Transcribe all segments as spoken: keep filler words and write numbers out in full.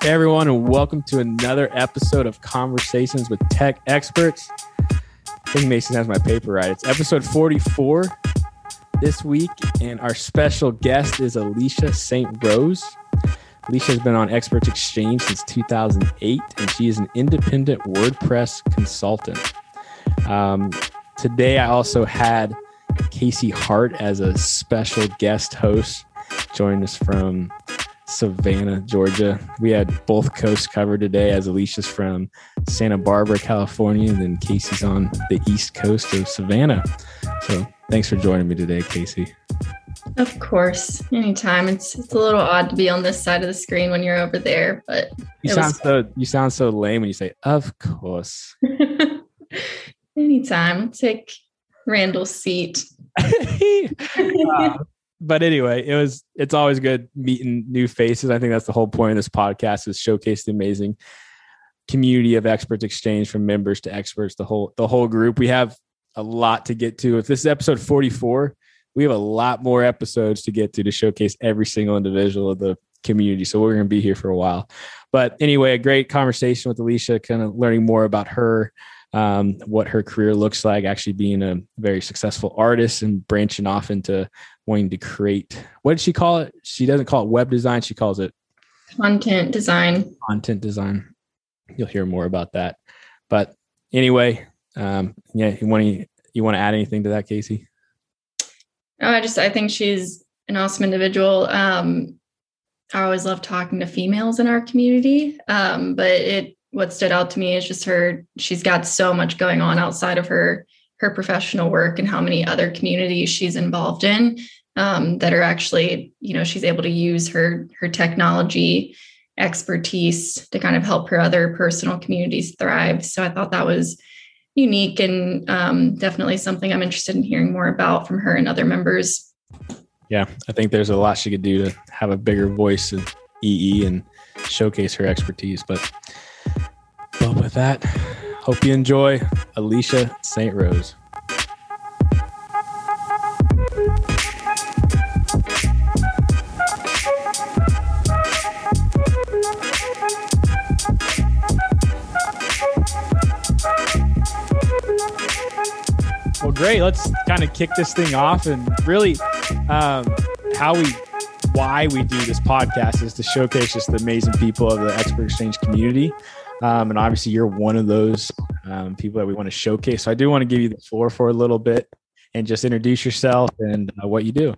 Hey everyone, and welcome to another episode of Conversations with Tech Experts. I think Mason has my paper right. It's episode forty-four this week, and our special guest is Alicia Saint Rose. Alicia has been on Experts Exchange since two thousand eight, and she is an independent WordPress consultant. Um, today, I also had Casey Hart as a special guest host, joined us from Savannah, Georgia. We had both coasts covered today, as Alicia's from Santa Barbara, California, and then Casey's on the east coast of Savannah. So thanks for joining me today, Casey. Of course, anytime. It's it's a little odd to be on this side of the screen when you're over there, but you sound was... so you sound so lame when you say "of course." Anytime. I'll take Randall's seat. uh, But anyway, it was, it's always good meeting new faces. I think that's the whole point of this podcast, is showcase the amazing community of Experts Exchange, from members to experts, the whole, the whole group. We have a lot to get to. If this is episode forty-four, we have a lot more episodes to get to, to showcase every single individual of the community. So we're going to be here for a while. But anyway, a great conversation with Alicia, kind of learning more about her, um, what her career looks like, actually being a very successful artist and branching off into wanting to create, what did she call it? She doesn't call it web design. She calls it content design. Content design. You'll hear more about that. But anyway, um, yeah, you want to, you want to add anything to that, Casey? Oh, I just, I think she's an awesome individual. Um, I always love talking to females in our community. Um, but it, what stood out to me is just her, she's got so much going on outside of her her professional work, and how many other communities she's involved in, um, that are actually, you know, she's able to use her, her technology expertise to kind of help her other personal communities thrive. So I thought that was unique, and um, definitely something I'm interested in hearing more about from her and other members. Yeah, I think there's a lot she could do to have a bigger voice in E E and showcase her expertise. But, but with that, hope you enjoy Alicia Saint Rose. Well, great. Let's kind of kick this thing off, and really um, how we, why we do this podcast is to showcase just the amazing people of the Expert Exchange community. Um, and obviously you're one of those um, people that we want to showcase. So I do want to give you the floor for a little bit and just introduce yourself and uh, what you do.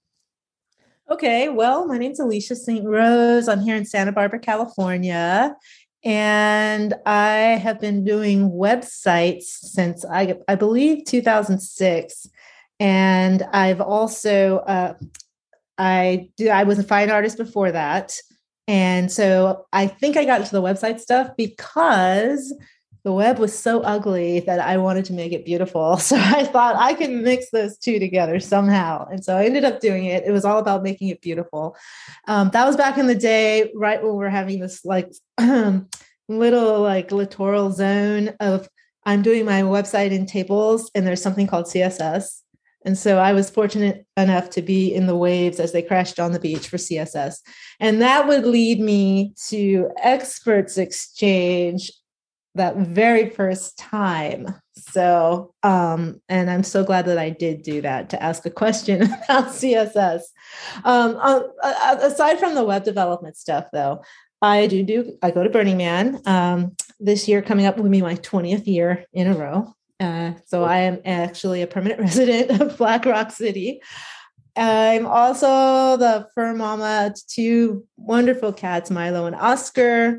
Okay. Well, my name's Alicia Saint Rose. I'm here in Santa Barbara, California. And I have been doing websites since I, I believe two thousand six. And I've also, uh, I do, I was a fine artist before that. And so I think I got into the website stuff because the web was so ugly that I wanted to make it beautiful. So I thought I can mix those two together somehow. And so I ended up doing it. It was all about making it beautiful. Um, that was back in the day, right when we were having this like little like littoral zone of I'm doing my website in tables, and there's something called C S S. And so I was fortunate enough to be in the waves as they crashed on the beach for C S S. And that would lead me to Experts Exchange that very first time. So, um, and I'm so glad that I did do that, to ask a question about C S S. Um, uh, aside from the web development stuff, though, I do do, I go to Burning Man. Um, this year coming up will be my twentieth year in a row. Uh, so I am actually a permanent resident of Black Rock City. I'm also the fur mama to two wonderful cats, Milo and Oscar.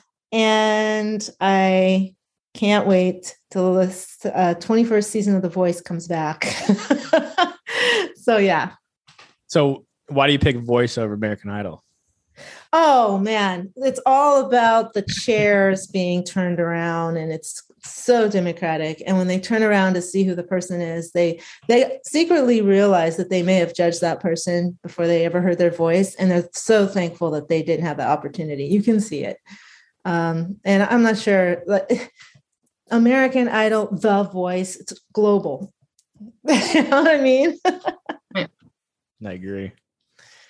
And I can't wait till this uh, twenty-first season of The Voice comes back. So, yeah. So why do you pick Voice over American Idol? Oh, man, it's all about the chairs being turned around, and it's so democratic. And when they turn around to see who the person is, they they secretly realize that they may have judged that person before they ever heard their voice. And they're so thankful that they didn't have the opportunity. You can see it. Um, and I'm not sure, like American Idol, The Voice, it's global. You know what I mean? I agree.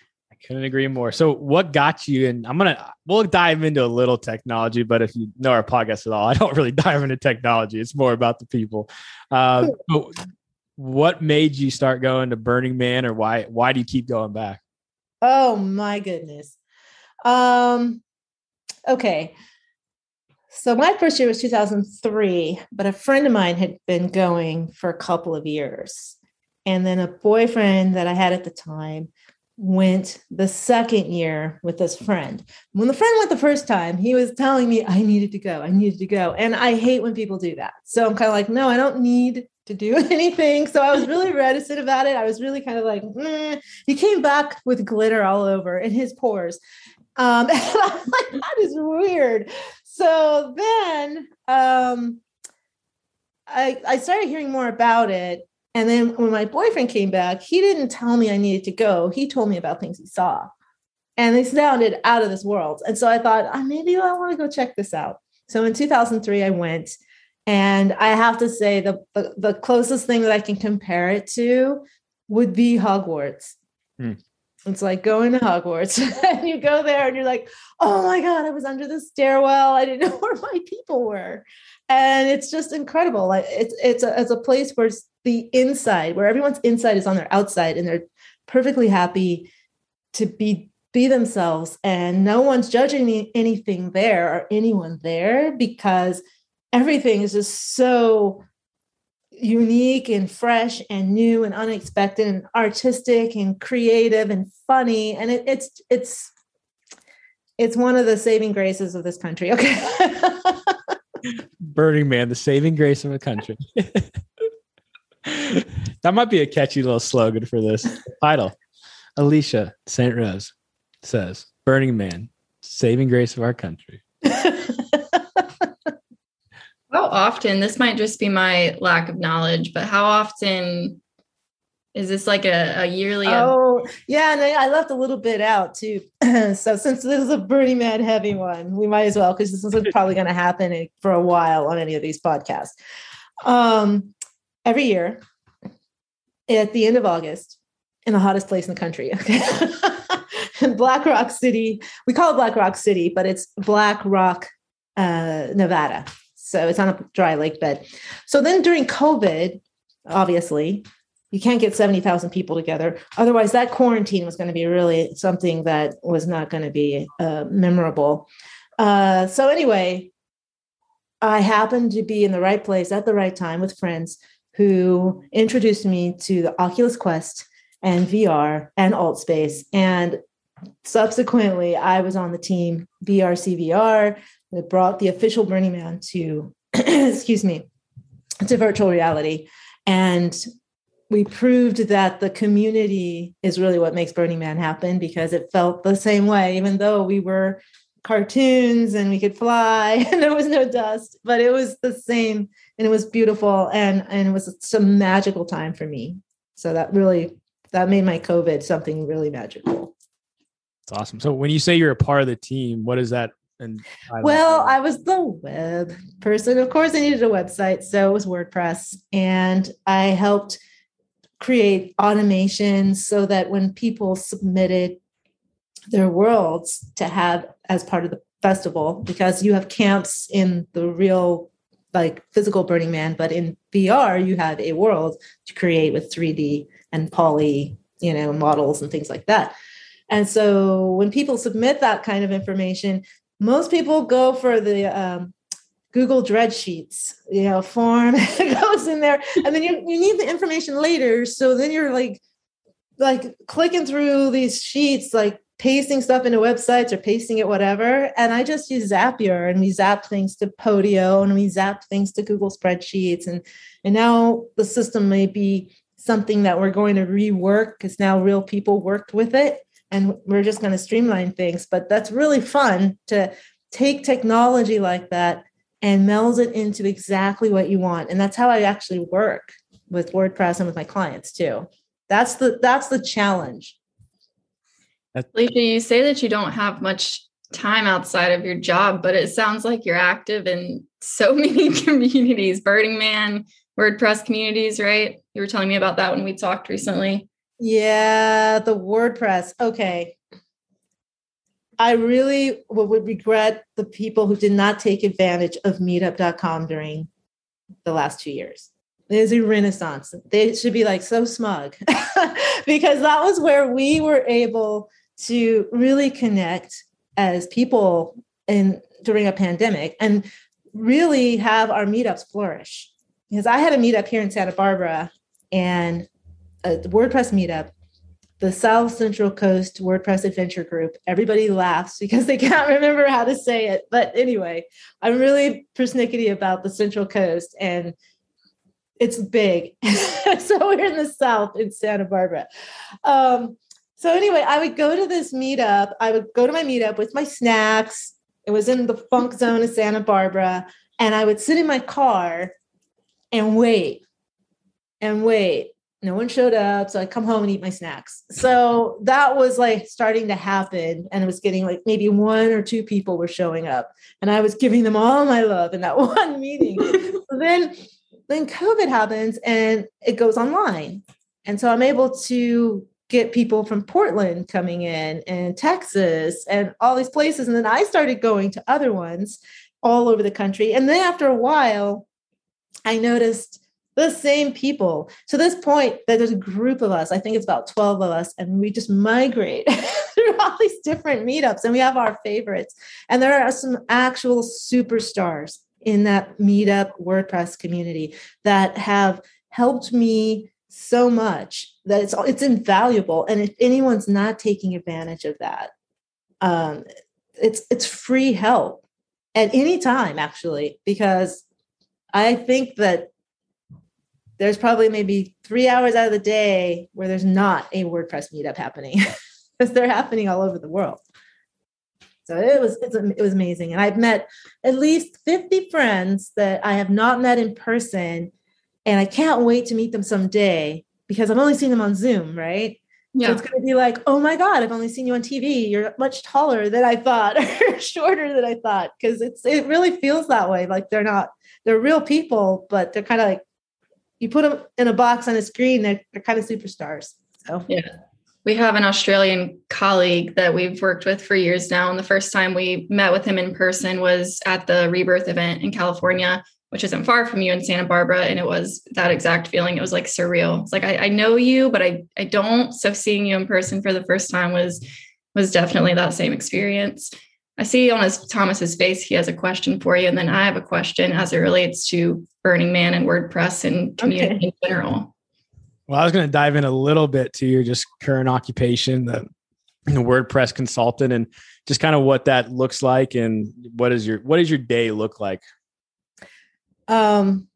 Couldn't agree more. So what got you, and I'm going to, we'll dive into a little technology, but if you know our podcast at all, I don't really dive into technology. It's more about the people. Uh, what made you start going to Burning Man, or why, why do you keep going back? Oh my goodness. Um, okay. So my first year was two thousand three, but a friend of mine had been going for a couple of years. And then a boyfriend that I had at the time went the second year with this friend. When the friend went the first time, he was telling me I needed to go. I needed to go. And I hate when people do that. So I'm kind of like, no, I don't need to do anything. So I was really reticent about it. I was really kind of like, mm. He came back with glitter all over in his pores. Um, and I was like, that is weird. So then um, I, I started hearing more about it. And then when my boyfriend came back, he didn't tell me I needed to go. He told me about things he saw. And they sounded out of this world. And so I thought, oh, maybe I want to go check this out. So in two thousand three, I went. And I have to say the, the, the closest thing that I can compare it to would be Hogwarts. Hmm. It's like going to Hogwarts and you go there and you're like, oh my God, I was under the stairwell. I didn't know where my people were. And it's just incredible. Like it's, it's a, it's a place where it's the inside, where everyone's inside is on their outside and they're perfectly happy to be, be themselves. And no one's judging anything there or anyone there, because everything is just so unique and fresh and new and unexpected and artistic and creative and funny. And it, it's, it's, it's one of the saving graces of this country. Okay. Burning Man, the saving grace of a country. That might be a catchy little slogan for this title. Alicia Saint Rose says, Burning Man, saving grace of our country. How often, this might just be my lack of knowledge, but how often is this like a, a yearly? Oh, yeah. And I left a little bit out too. So since this is a Burning Man heavy one, we might as well, because this is probably going to happen for a while on any of these podcasts. Um, every year at the end of August, in the hottest place in the country, okay? In Black Rock City, we call it Black Rock City, but it's Black Rock, uh, Nevada. So it's on a dry lake bed. So then during COVID, obviously, you can't get seventy thousand people together. Otherwise, that quarantine was going to be really something that was not going to be uh, memorable. Uh, so anyway, I happened to be in the right place at the right time with friends who introduced me to the Oculus Quest and V R and AltSpace. And subsequently, I was on the team V R C V R. That brought the official Burning Man to, excuse me, to virtual reality. And we proved that the community is really what makes Burning Man happen, because it felt the same way, even though we were cartoons and we could fly and there was no dust, but it was the same and it was beautiful. And, and it was some magical time for me. So that really, that made my COVID something really magical. That's awesome. So when you say you're a part of the team, what is that? And I well, I was the web person. Of course, I needed a website. So it was WordPress. And I helped create automations so that when people submitted their worlds to have as part of the festival, because you have camps in the real, like physical Burning Man, but in V R, you have a world to create with three D and poly, you know, models and things like that. And so when people submit that kind of information, most people go for the um, Google Spreadsheets, you know, form that goes in there, and then you, you need the information later. So then you're like, like clicking through these sheets, like pasting stuff into websites or pasting it, whatever. And I just use Zapier, and we zap things to Podio, and we zap things to Google Spreadsheets. And, and now the system may be something that we're going to rework, because now real people worked with it. And we're just going to streamline things. But that's really fun to take technology like that and meld it into exactly what you want. And that's how I actually work with WordPress and with my clients too. That's the that's the challenge. Alicia, you say that you don't have much time outside of your job, but it sounds like you're active in so many communities, Burning Man, WordPress communities, right? You were telling me about that when we talked recently. Yeah, the WordPress. Okay. I really would, would regret the people who did not take advantage of meetup dot com during the last two years. There's a renaissance. They should be like so smug because that was where we were able to really connect as people in during a pandemic and really have our meetups flourish. Because I had a meetup here in Santa Barbara and a WordPress meetup, the South Central Coast WordPress Adventure Group. Everybody laughs because they can't remember how to say it. But anyway, I'm really persnickety about the Central Coast and it's big. So we're in the South in Santa Barbara. Um, so anyway, I would go to this meetup. I would go to my meetup with my snacks. It was in the funk zone of Santa Barbara. And I would sit in my car and wait and wait. No one showed up. So I'd come home and eat my snacks. So that was like starting to happen. And it was getting like maybe one or two people were showing up. And I was giving them all my love in that one meeting. So then, then COVID happens and it goes online. And so I'm able to get people from Portland coming in and Texas and all these places. And then I started going to other ones all over the country. And then after a while, I noticed the same people. To this point, that there's a group of us, I think it's about twelve of us, and we just migrate through all these different meetups, and we have our favorites. And there are some actual superstars in that meetup WordPress community that have helped me so much that it's it's invaluable. And if anyone's not taking advantage of that, um, it's it's free help at any time, actually, because I think that there's probably maybe three hours out of the day where there's not a WordPress meetup happening because they're happening all over the world. So it was it's, it was amazing. And I've met at least fifty friends that I have not met in person. And I can't wait to meet them someday because I've only seen them on Zoom, right? Yeah. So it's going to be like, oh my God, I've only seen you on T V. You're much taller than I thought, or shorter than I thought. Because it's it really feels that way. Like they're not, they're real people, but they're kind of like, you put them in a box on a screen, they're, they're kind of superstars. So yeah. We have an Australian colleague that we've worked with for years now. And the first time we met with him in person was at the Rebirth event in California, which isn't far from you in Santa Barbara. And it was that exact feeling. It was like surreal. It's like, I, I know you, but I, I don't. So seeing you in person for the first time was, was definitely that same experience. I see on his Thomas's face, he has a question for you. And then I have a question as it relates to Burning Man and WordPress and community okay. in general. Well, I was going to dive in a little bit to your just current occupation, the, the WordPress consultant, and just kind of what that looks like. And what is your, what does your day look like? Um,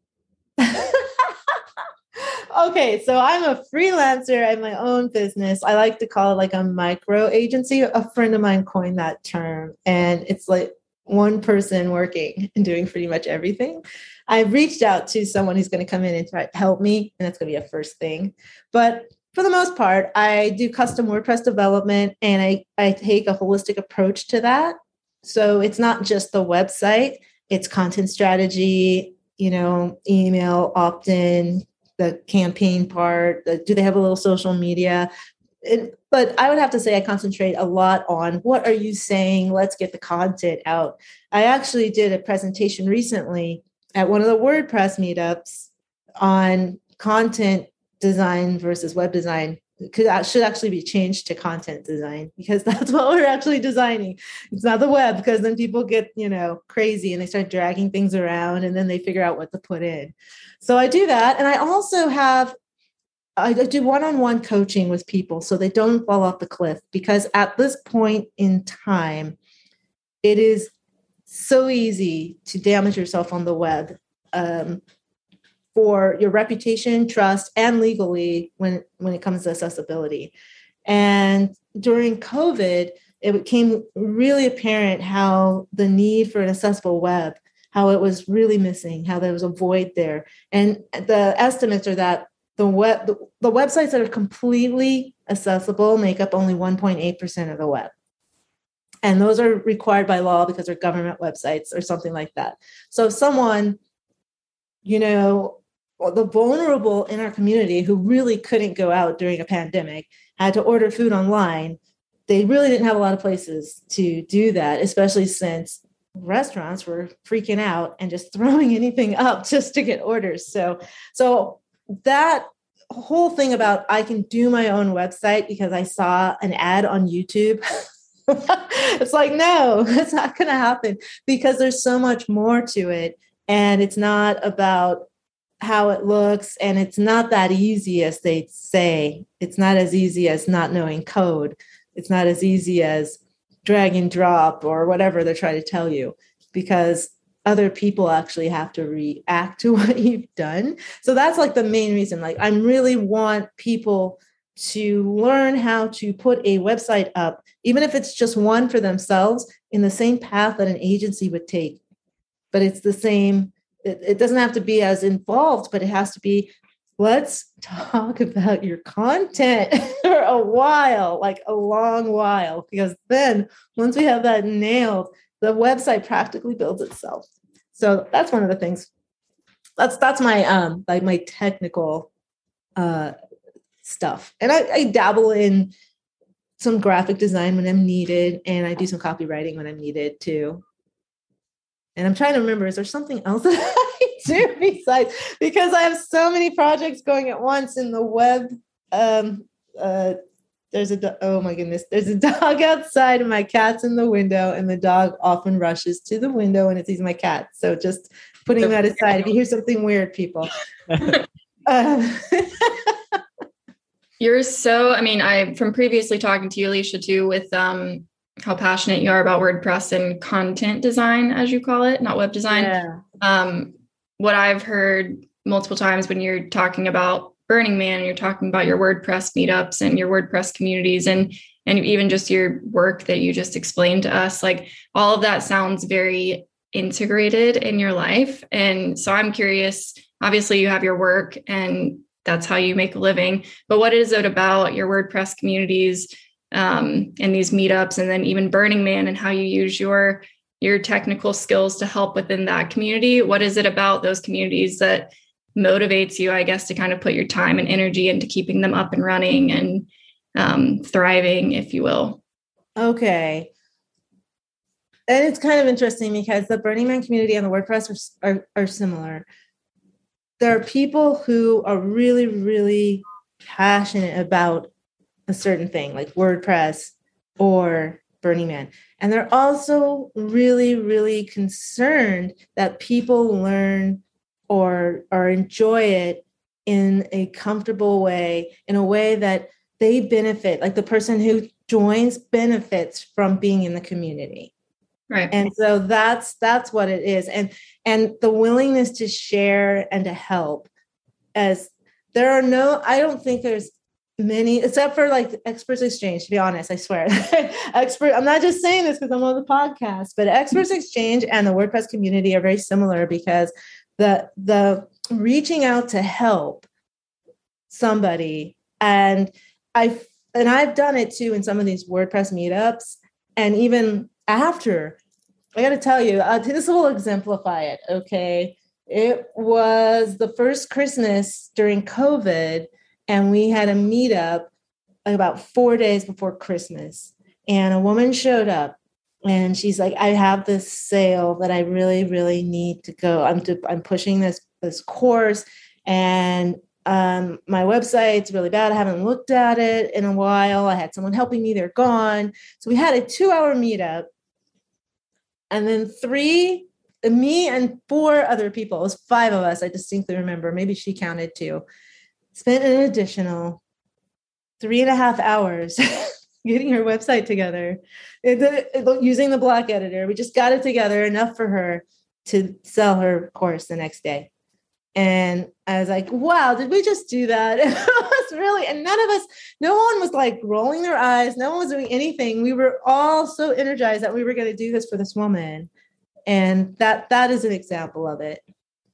okay. So I'm a freelancer. I have my own business. I like to call it like a micro agency. A friend of mine coined that term, and it's like one person working and doing pretty much everything. I've reached out to someone who's going to come in and try to help me, and that's going to be a first thing. But for the most part, I do custom WordPress development, and I, I take a holistic approach to that. So it's not just the website, it's content strategy, you know, email, opt-in, the campaign part, the, do they have a little social media? It, but I would have to say I concentrate a lot on what are you saying? Let's get the content out. I actually did a presentation recently at one of the WordPress meetups on content design versus web design. Could should actually be changed to content design because that's what we're actually designing. It's not the web, because then people get, you know, crazy and they start dragging things around and then they figure out what to put in. So I do that. And I also have, I do one-on-one coaching with people so they don't fall off the cliff, because at this point in time, it is so easy to damage yourself on the web. Um, for your reputation, trust, and legally when, when it comes to accessibility. And during COVID, it became really apparent how the need for an accessible web, how it was really missing, how there was a void there. And the estimates are that the web, the, the websites that are completely accessible make up only one point eight percent of the web. And those are required by law because they're government websites or something like that. So if someone, you know, the vulnerable in our community who really couldn't go out during a pandemic, had to order food online, they really didn't have a lot of places to do that, especially since restaurants were freaking out and just throwing anything up just to get orders. So, so that whole thing about I can do my own website because I saw an ad on YouTube. It's like, no, it's not going to happen because there's so much more to it. And it's not about how it looks. And it's not that easy as they say. It's not as easy as not knowing code. It's not as easy as drag and drop or whatever they're trying to tell you, because other people actually have to react to what you've done. So that's like the main reason. Like, I really want people to learn how to put a website up, even if it's just one for themselves, in the same path that an agency would take. But it's the same. It, it doesn't have to be as involved, but it has to be, let's talk about your content for a while, like a long while, because then once we have that nailed, the website practically builds itself. So that's one of the things. That's that's my um like my technical uh stuff. And I, I dabble in some graphic design when I'm needed, and I do some copywriting when I'm needed too. And I'm trying to remember, is there something else that I do besides, because I have so many projects going at once in the web. Um, uh, there's a, do- oh my goodness, there's a dog outside and my cat's in the window, and the dog often rushes to the window and it sees my cat. So just putting that aside, if you hear something weird, people. uh, You're so, I mean, I, from previously talking to you, Alicia, too, with um, how passionate you are about WordPress and content design, as you call it, not web design. Yeah. Um, what I've heard multiple times when you're talking about Burning Man, and you're talking about your WordPress meetups and your WordPress communities, and and even just your work that you just explained to us, like all of that sounds very integrated in your life. And so I'm curious, obviously you have your work and that's how you make a living, but what is it about your WordPress communities um, and these meetups, and then even Burning Man, and how you use your your technical skills to help within that community? What is it about those communities that motivates you, I guess, to kind of put your time and energy into keeping them up and running and um, thriving, if you will? Okay. And it's kind of interesting because the Burning Man community and the WordPress are, are, are similar. There are people who are really, really passionate about a certain thing, like WordPress or Burning Man. And they're also really, really concerned that people learn or, or enjoy it in a comfortable way, in a way that they benefit, like the person who joins benefits from being in the community. Right. And so that's that's what it is. And and the willingness to share and to help, as there are no, I don't think there's many, except for like Experts Exchange, to be honest, I swear. Expert, I'm not just saying this because I'm on the podcast, but Experts Exchange and the WordPress community are very similar, because the the reaching out to help somebody, and I and I've done it too in some of these WordPress meetups, and even after, I got to tell you, uh, this will exemplify it. Okay, it was the first Christmas during COVID, and we had a meetup about four days before Christmas, and a woman showed up. And she's like, I have this sale that I really, really need to go. I'm to, I'm pushing this this course, and um, my website's really bad. I haven't looked at it in a while. I had someone helping me. They're gone. So we had a two-hour meetup, and then three, me and four other people. It was five of us. I distinctly remember. Maybe she counted too. Spent an additional three and a half hours getting her website together, it, it, using the block editor. We just got it together enough for her to sell her course the next day. And I was like, wow, did we just do that? It was really, and none of us, no one was like rolling their eyes. No one was doing anything. We were all so energized that we were going to do this for this woman. And that that is an example of it.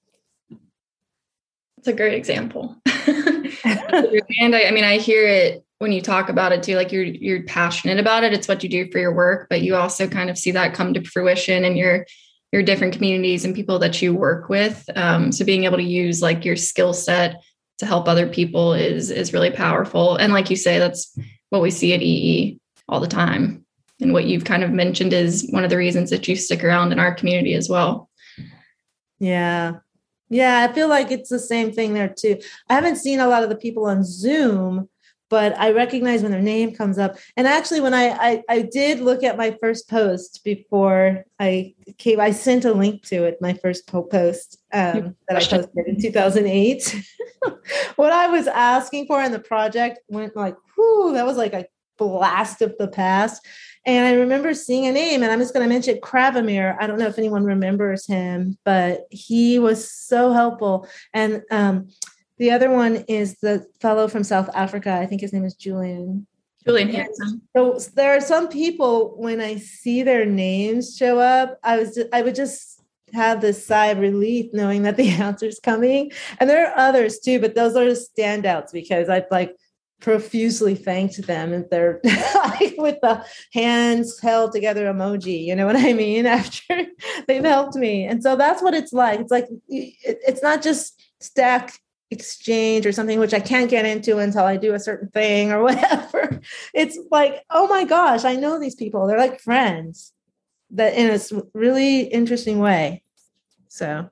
It's a great example. And I, I mean, I hear it when you talk about it too, like you're, you're passionate about it. It's what you do for your work, but you also kind of see that come to fruition in your, your different communities and people that you work with. Um, so being able to use like your skill set to help other people is, is really powerful. And like you say, that's what we see at E E all the time. And what you've kind of mentioned is one of the reasons that you stick around in our community as well. Yeah. Yeah. I feel like it's the same thing there too. I haven't seen a lot of the people on Zoom, but I recognize when their name comes up. And actually, when I, I, I did look at my first post before I came, I sent a link to it, my first post um, that I posted in two thousand eight. What I was asking for in the project went like, whoo, that was like a blast of the past. And I remember seeing a name, and I'm just going to mention Kravamir. I don't know if anyone remembers him, but he was so helpful. And um, the other one is the fellow from South Africa. I think his name is Julian. Julian Hansen. So there are some people, when I see their names show up, I was just, I would just have this sigh of relief knowing that the answer's coming. And there are others too, but those are the standouts because I've like profusely thanked them, and they're like with the hands held together emoji, you know what I mean? After they've helped me. And so that's what it's like. It's like, it's not just Stack Exchange or something, which I can't get into until I do a certain thing or whatever. It's like, oh my gosh, I know these people. They're like friends that in a really interesting way. So.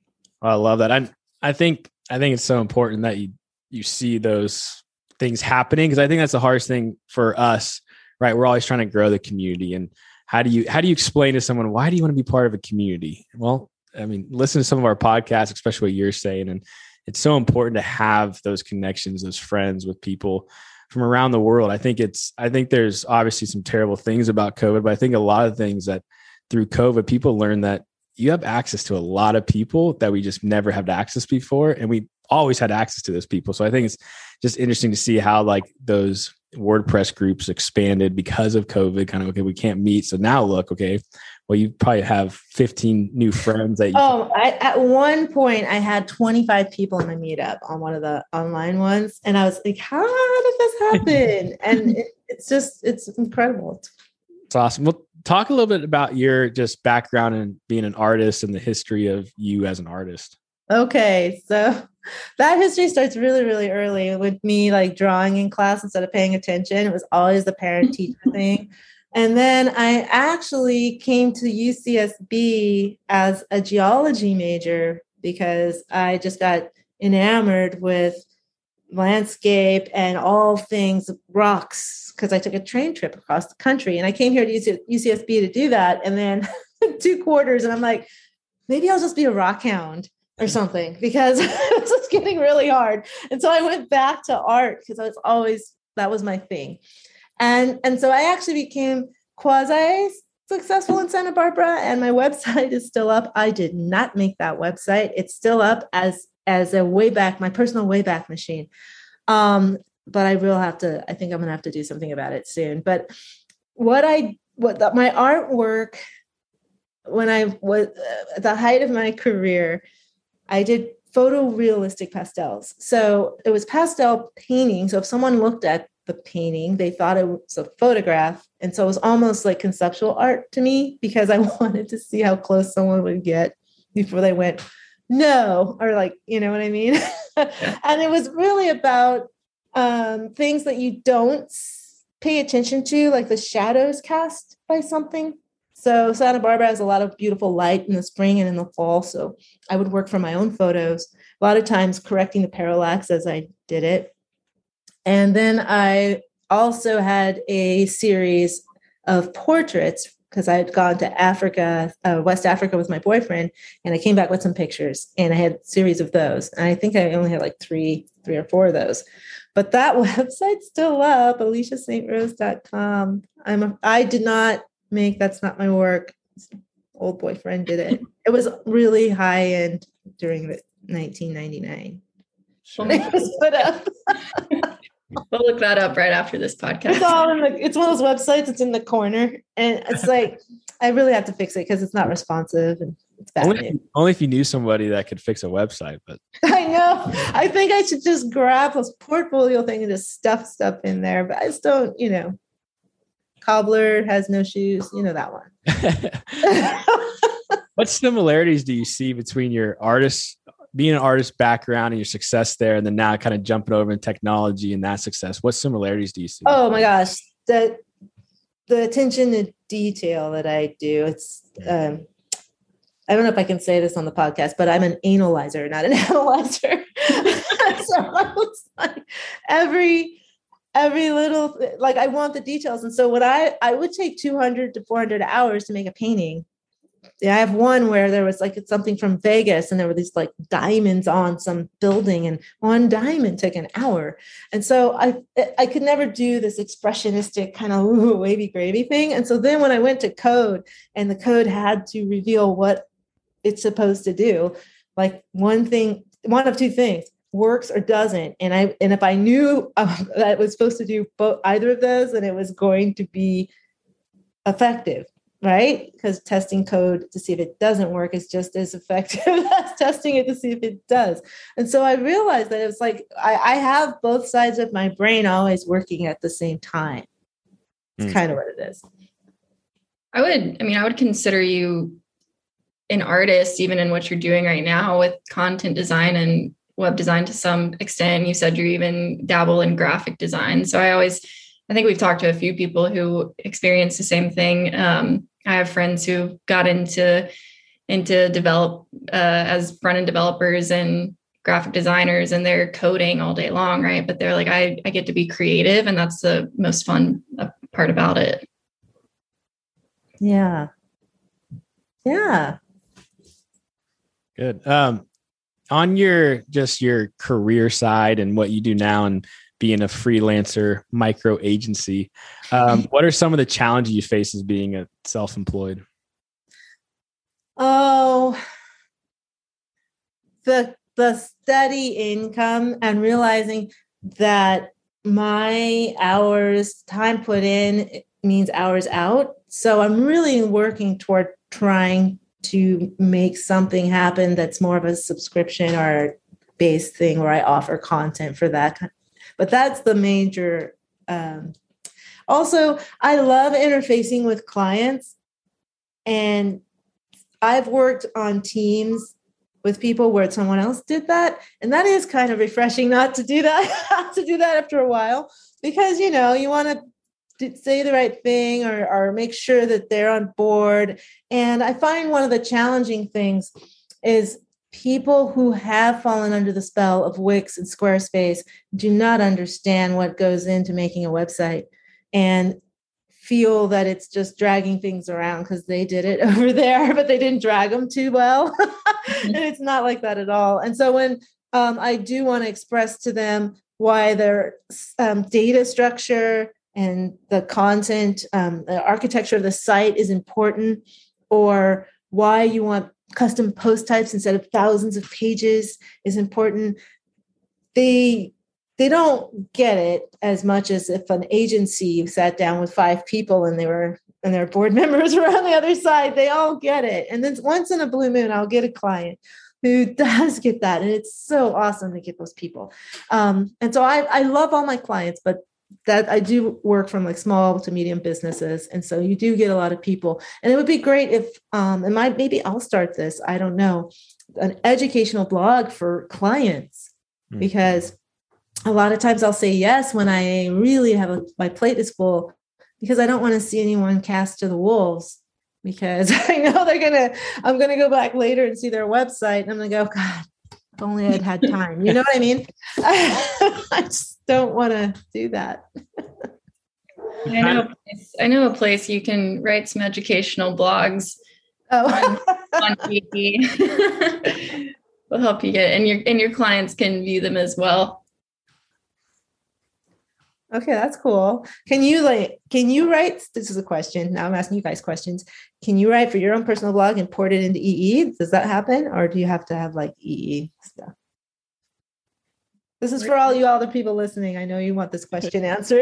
I love that. I I think, I think it's so important that you, you see those things happening, because I think that's the hardest thing for us, right? We're always trying to grow the community. And how do you, how do you explain to someone, why do you want to be part of a community? Well, I mean, listen to some of our podcasts, especially what you're saying. And it's so important to have those connections, those friends with people from around the world. I think it's, I think there's obviously some terrible things about COVID, but I think a lot of things that through COVID, people learn that you have access to a lot of people that we just never had access before. And we always had access to those people. So I think it's just interesting to see how like those WordPress groups expanded because of COVID, kind of, okay, we can't meet. So now look, okay, well, you probably have fifteen new friends that you Oh, I, at one point I had twenty-five people in my meetup on one of the online ones. And I was like, how did this happen? And it, it's just, it's incredible. It's awesome. Well, talk a little bit about your just background in being an artist and the history of you as an artist. Okay. So that history starts really, really early with me like drawing in class instead of paying attention. It was always the parent teacher thing. And then I actually came to U C S B as a geology major because I just got enamored with landscape and all things rocks because I took a train trip across the country. And I came here to U C S B to do that. And then two quarters, and I'm like, maybe I'll just be a rock hound or something, because it was just getting really hard. And so I went back to art because I was always, that was my thing. And, and so I actually became quasi successful in Santa Barbara, and my website is still up. I did not make that website. It's still up as, as a Wayback, my personal Wayback Machine. Um, but I will have to, I think I'm going to have to do something about it soon. But what I, what the, my artwork, when I was at the height of my career, I did photorealistic pastels. So it was pastel painting. So if someone looked at the painting, they thought it was a photograph. And so it was almost like conceptual art to me because I wanted to see how close someone would get before they went, no, or like, you know what I mean? Yeah. And it was really about um, things that you don't pay attention to, like the shadows cast by something. So Santa Barbara has a lot of beautiful light in the spring and in the fall. So I would work from my own photos, a lot of times correcting the parallax as I did it. And then I also had a series of portraits because I had gone to Africa, uh, West Africa with my boyfriend, and I came back with some pictures, and I had a series of those. And I think I only had like three, three or four of those. But that website's still up, alicia st rose dot com. I'm a, I did not make, that's not my work. Old boyfriend did it. It was really high end during the nineteen ninety-nine. Sure. It was put up. We'll look that up right after this podcast. It's all in the, it's one of those websites. It's in the corner, and it's like I really have to fix it because it's not responsive and it's bad. Only if, only if you knew somebody that could fix a website. But I know. I think I should just grab this portfolio thing and just stuff stuff in there. But I just don't, you know. Cobbler has no shoes. You know that one. What similarities do you see between your artist, being an artist background and your success there, and then now kind of jumping over in technology and that success? What similarities do you see? Oh my gosh. The the attention to detail that I do. It's, um, I don't know if I can say this on the podcast, but I'm an analyzer, not an analyzer. So I was like every, every little, like I want the details. And so what I, I would take two hundred to four hundred hours to make a painting. Yeah, I have one where there was like it's something from Vegas and there were these like diamonds on some building and one diamond took an hour. And so I I could never do this expressionistic kind of ooh, wavy gravy thing. And so then when I went to code and the code had to reveal what it's supposed to do, like one thing, one of two things, works or doesn't. And I and if I knew um, that it was supposed to do both either of those, then it was going to be effective. Right? Because testing code to see if it doesn't work is just as effective as testing it to see if it does. And so I realized that it was like, I, I have both sides of my brain always working at the same time. It's mm. kind of what it is. I would, I mean, I would consider you an artist, even in what you're doing right now with content design and web design to some extent. You said you even dabble in graphic design. So I always, I think we've talked to a few people who experience the same thing. Um, I have friends who got into into develop uh, as front end developers and graphic designers, and they're coding all day long, right? But they're like, I I get to be creative, and that's the most fun part about it. Yeah, yeah, good. Um, on your just your career side and what you do now, and being a freelancer micro agency, um, what are some of the challenges you face as being a self-employed? Oh, the the steady income and realizing that my hours, time put in means hours out. So I'm really working toward trying to make something happen that's more of a subscription or based thing where I offer content for that. But that's the major. Um, also, I love interfacing with clients, and I've worked on teams with people where someone else did that. And that is kind of refreshing not to do that, to do that after a while, because, you know, you want to say the right thing or, or make sure that they're on board. And I find one of the challenging things is people who have fallen under the spell of Wix and Squarespace do not understand what goes into making a website and feel that it's just dragging things around because they did it over there, but they didn't drag them too well. And it's not like that at all. And so when um, I do want to express to them why their um, data structure and the content, um, the architecture of the site is important, or why you want custom post types instead of thousands of pages is important. They they don't get it as much as if an agency sat down with five people and they were and their board members were on the other side. They all get it. And then once in a blue moon, I'll get a client who does get that. And it's so awesome to get those people. Um, and so I, I love all my clients, but that I do work from like small to medium businesses. And so you do get a lot of people. And it would be great if, um, and my, maybe I'll start this, I don't know, an educational blog for clients, mm-hmm. because a lot of times I'll say yes when I really have a, my plate is full, because I don't want to see anyone cast to the wolves, because I know they're going to, I'm going to go back later and see their website and I'm going to go, God, if only I'd had time. You know what I mean? I just don't want to do that. I know, I know a place you can write some educational blogs. Oh, on, on T V. Will help you get, and your and your clients can view them as well. Okay, that's cool. Can you like, can you write, this is a question, now I'm asking you guys questions. Can you write for your own personal blog and port it into E E? Does that happen? Or do you have to have like E E stuff? This is for all you other people listening. I know you want this question answered.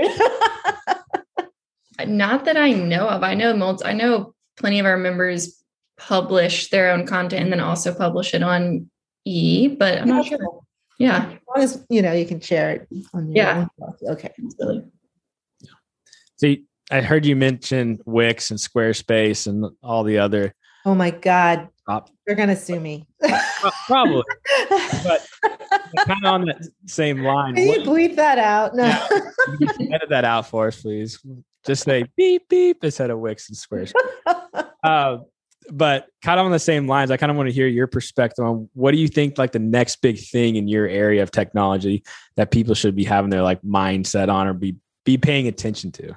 Not that I know of. I know most, I know plenty of our members publish their own content and then also publish it on E E, but I'm not sure. Yeah. As long as, you know, you can share it on your yeah. own blog. Okay. Absolutely. See, I heard you mention Wix and Squarespace and all the other. Oh my God. Top. They're going to sue me. Probably. But kind of on that same line. Can you bleep that out? No. Yeah, you can edit that out for us, please. Just say beep, beep instead of Wix and Squarespace. uh, but kind of on the same lines, I kind of want to hear your perspective on what do you think like the next big thing in your area of technology that people should be having their like mindset on or be, be paying attention to?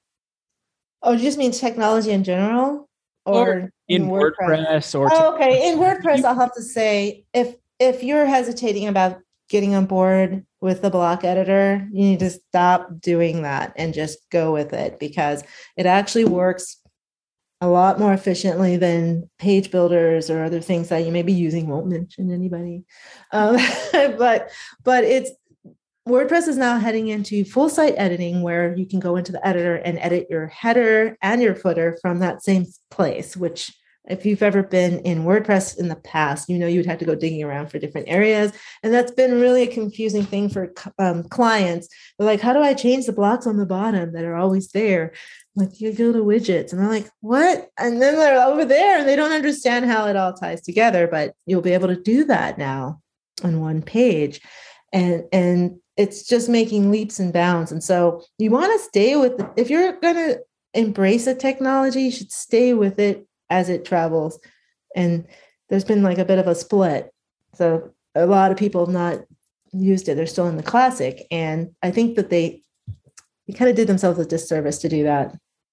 Oh, you just mean technology in general? Or, or in, in WordPress? WordPress or oh, okay. In WordPress, I'll have to say, if if you're hesitating about getting on board with the block editor, you need to stop doing that and just go with it, because it actually works a lot more efficiently than page builders or other things that you may be using. Won't mention anybody. Um, but but it's WordPress is now heading into full site editing, where you can go into the editor and edit your header and your footer from that same place, which if you've ever been in WordPress in the past, you know you'd have to go digging around for different areas. And that's been really a confusing thing for um, clients. They're like, how do I change the blocks on the bottom that are always there? Like, you go to widgets. And they're like, what? And then they're over there and they don't understand how it all ties together. But you'll be able to do that now on one page. And, and it's just making leaps and bounds. And so you want to stay with it. If you're going to embrace a technology, you should stay with it as it travels. And there's been like a bit of a split. So a lot of people have not used it. They're still in the classic. And I think that they, they kind of did themselves a disservice to do that.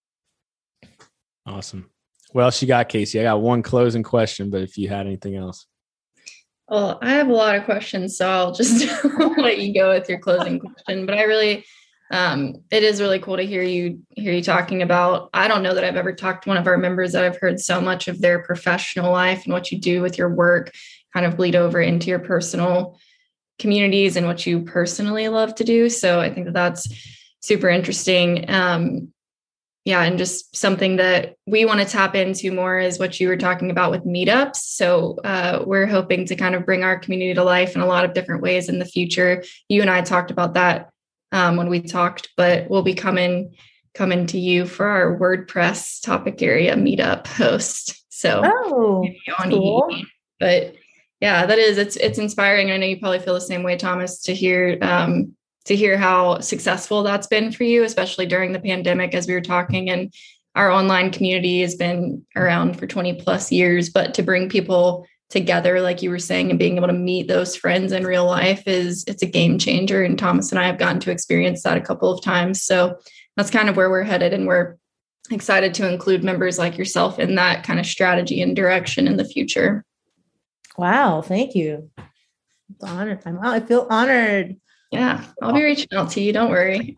Awesome. What else you got, Casey? I got one closing question, but if you had anything else. Well, I have a lot of questions, so I'll just let you go with your closing question. But I really, um, it is really cool to hear you hear you talking about. I don't know that I've ever talked to one of our members that I've heard so much of their professional life and what you do with your work kind of bleed over into your personal communities and what you personally love to do. So I think that that's super interesting. Um, Yeah. And just something that we want to tap into more is what you were talking about with meetups. So uh, we're hoping to kind of bring our community to life in a lot of different ways in the future. You and I talked about that um, when we talked, but we'll be coming, coming to you for our WordPress topic area meetup host. So oh, on cool. E E. But yeah, that is, it's, it's inspiring. I know you probably feel the same way, Thomas, to hear um, to hear how successful that's been for you, especially during the pandemic, as we were talking. And our online community has been around for twenty plus years, but to bring people together, like you were saying, and being able to meet those friends in real life is, it's a game changer. And Thomas and I have gotten to experience that a couple of times. So that's kind of where we're headed. And we're excited to include members like yourself in that kind of strategy and direction in the future. Wow. Thank you. It's honored. I'm, I feel honored. Yeah, I'll be reaching out to you. Don't worry.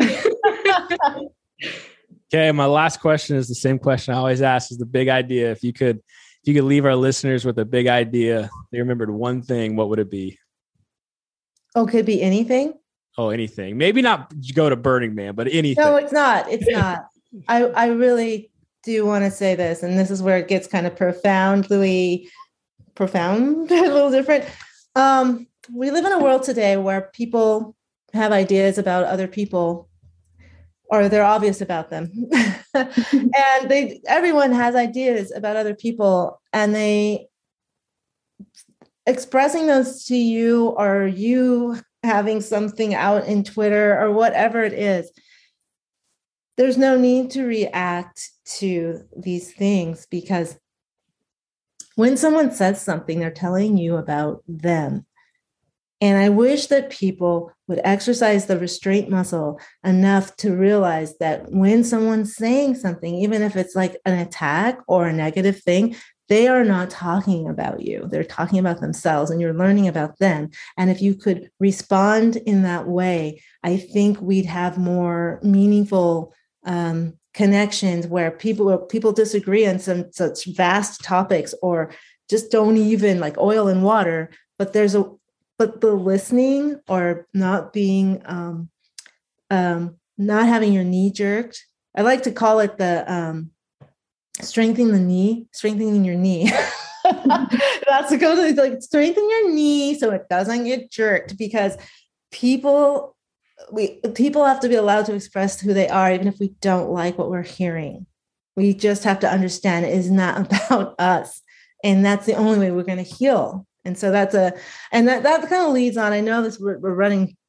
Okay, my last question is the same question I always ask: is the big idea. If you could, if you could leave our listeners with a big idea, they remembered one thing, what would it be? Oh, could be anything. Oh, anything. Maybe not go to Burning Man, but anything. No, it's not. It's not. I I really do want to say this, and this is where it gets kind of profoundly profound, a little different. Um, we live in a world today where people have ideas about other people, or they're obvious about them. And they, everyone has ideas about other people, and they expressing those to you, or you having something out in Twitter or whatever it is. There's no need to react to these things, because when someone says something, they're telling you about them. And I wish that people would exercise the restraint muscle enough to realize that when someone's saying something, even if it's like an attack or a negative thing, they are not talking about you. They're talking about themselves, and you're learning about them. And if you could respond in that way, I think we'd have more meaningful um, connections where people where people disagree on some such vast topics, or just don't even like oil and water. But there's a But the listening, or not being, um, um, not having your knee jerked. I like to call it the um, strengthening the knee, strengthening your knee. That's a go to like strengthen your knee so it doesn't get jerked, because people, we people have to be allowed to express who they are, even if we don't like what we're hearing. We just have to understand it is not about us, and that's the only way we're going to heal. And so that's a, and that, that kind of leads on. I know this, we're, we're running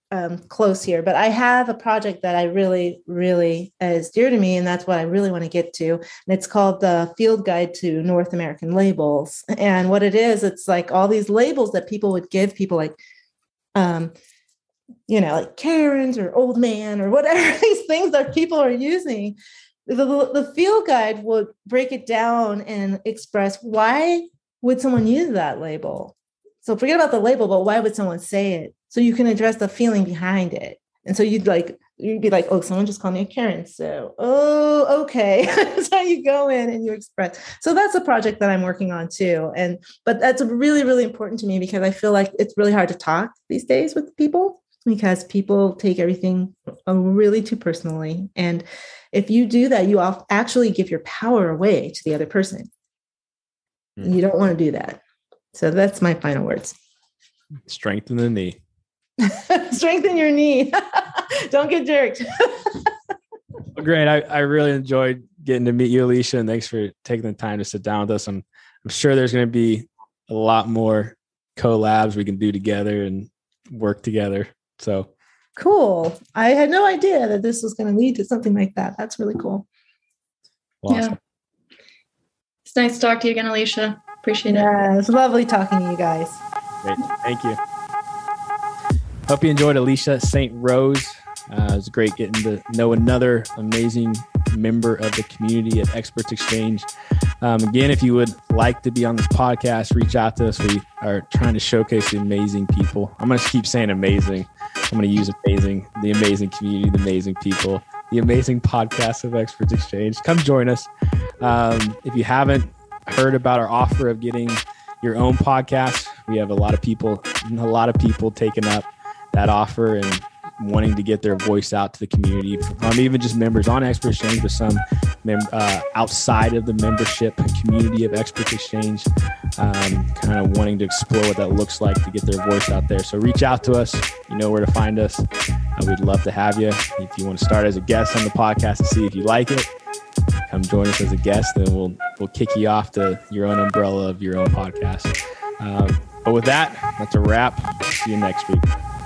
um, close here, but I have a project that I really, really is dear to me. And that's what I really want to get to. And it's called the Field Guide to North American Labels. And what it is, it's like all these labels that people would give people, like, um, you know, like Karen's or old man or whatever these things that people are using. The, the field guide would break it down and express why would someone use that label. So forget about the label, but why would someone say it? So you can address the feeling behind it. And so you'd like, you'd be like, oh, someone just called me a Karen. So, oh, okay. That's how you go in and you express. So that's a project that I'm working on too. And, but that's really, really important to me because I feel like it's really hard to talk these days with people because people take everything really too personally. And if you do that, you actually give your power away to the other person. Mm-hmm. You don't want to do that. So that's my final words. Strengthen the knee. Strengthen your knee. Don't get jerked. Well, great. I, I really enjoyed getting to meet you, Alicia, and thanks for taking the time to sit down with us. I'm I'm sure there's going to be a lot more collabs we can do together and work together. So cool. I had no idea that this was going to lead to something like that. That's really cool. Well, awesome. Yeah. It's nice to talk to you again, Alicia. Appreciate it. Yeah, it's lovely talking to you guys. Great. Thank you. Hope you enjoyed Alicia Saint Rose. Uh, it was great getting to know another amazing member of the community at Experts Exchange. Um, again, if you would like to be on this podcast, reach out to us. We are trying to showcase the amazing people. I'm going to keep saying amazing. I'm going to use amazing, the amazing community, the amazing people, the amazing podcast of Experts Exchange. Come join us. Um, if you haven't heard about our offer of getting your own podcast, we have a lot of people, a lot of people taking up that offer and wanting to get their voice out to the community, um, even just members on Experts Exchange, but some mem- uh, outside of the membership community of Experts Exchange, um, kind of wanting to explore what that looks like to get their voice out there. So reach out to us. You know where to find us. Uh, we'd love to have you. If you want to start as a guest on the podcast and see if you like it, come join us as a guest, then we'll we'll kick you off to your own umbrella of your own podcast. Um, but with that, that's a wrap. See you next week.